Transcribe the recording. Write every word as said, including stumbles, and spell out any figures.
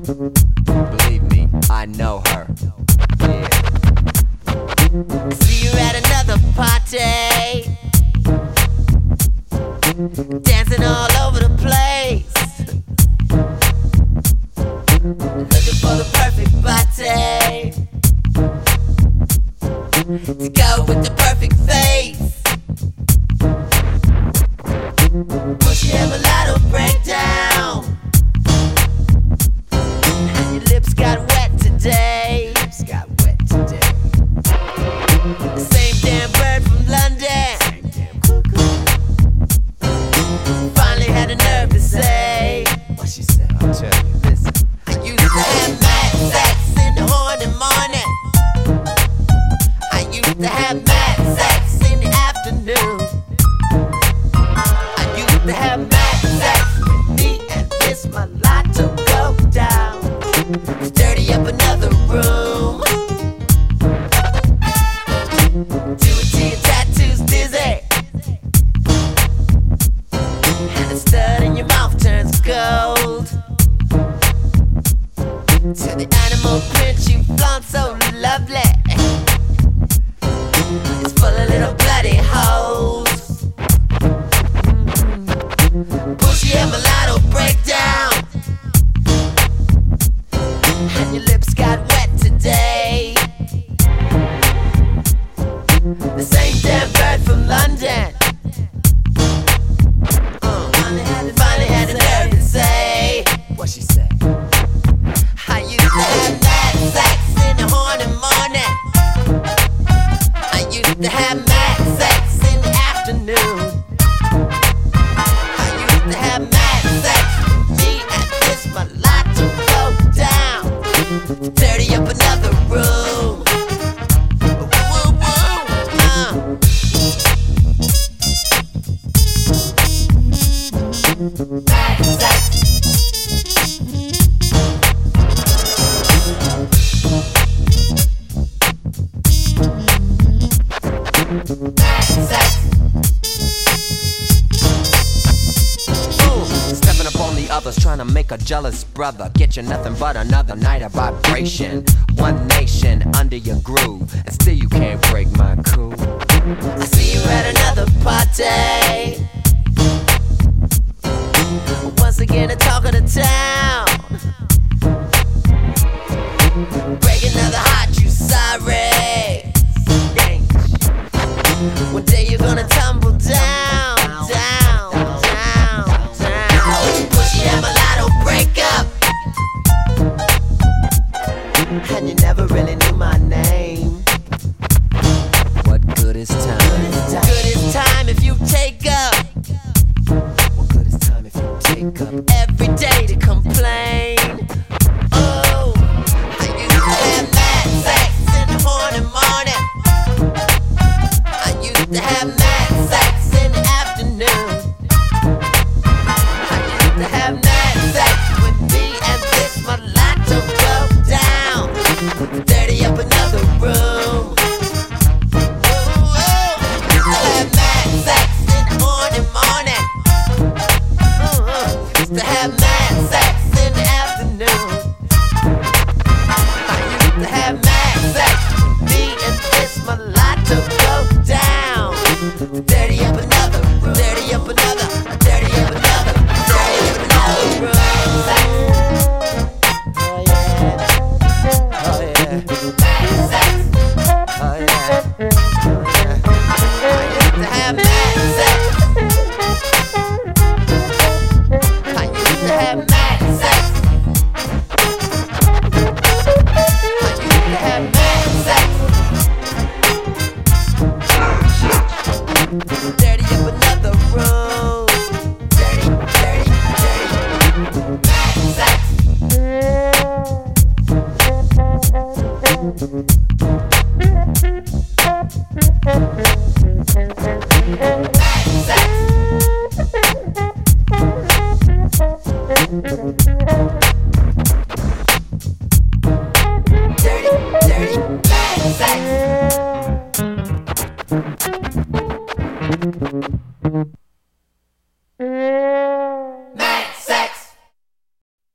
Believe me, I know her. Yeah. See you at another party, dancing all over the place, looking for the perfect body to go with the perfect face. Push your mulatto breakdown, and your lips got wet today. Lips got wet today. The same damn bird from London Same damn cuckoo. finally had the nerve to say, What she said, I'll tell you. Listen. I used to have mad sex in the morning morning. I used to have mad sex in the afternoon. I used to have mad sex with me and this mulatto go down. Dirty up another room. Do it till your tattoos dizzy, and the stud in your mouth turns gold. To the animal print you flaunt so lovely, it's full of little bloody holes. Mm-hmm. Bushy and mulatto breakdown, and your lips got wet today. The same damn bird from London uh, finally had the nerve to say, What she said. I used to have mad sex in the morning morning. I used to have mad sex in the afternoon. I used to have mad sex with me and this mulatto go down. Dirty up another room. Woo, woo, woo. Uh. Mad sex. Stepping up on the others, trying to make a jealous brother. Get you nothing but another night of vibration. One nation under your groove, and still you can't break my cool. I see you at another party, once again the talk of the town. Break another heart, you sorry. One day you're gonna tumble down, down, down, down. Pushy and mulatto break up, and you never really knew my name. What good is time? Good is time if you take up What good is time if you take up? every day to complain. Oh, I used to have mad sex in the morning morning. I used to have mad sex in the afternoon. I used to have mad sex with me and this mulatto go down. Dirty up another room. Ooh, I had mad sex in the morning morning. Uh-uh. Used to have mad sex in the afternoon. I used to have mad sex with me and this mulatto go down. Dirty up another room. Dirty up another. Dirty up another. Dirty up another room. Oh yeah. Oh yeah. Mad sex. Oh yeah. I used to have mad sex. I used to have mad sex. I used to have mad sex. Dirty up another room. Dirty, dirty, dirty. Mad sex. Dirty, dirty, mad sex.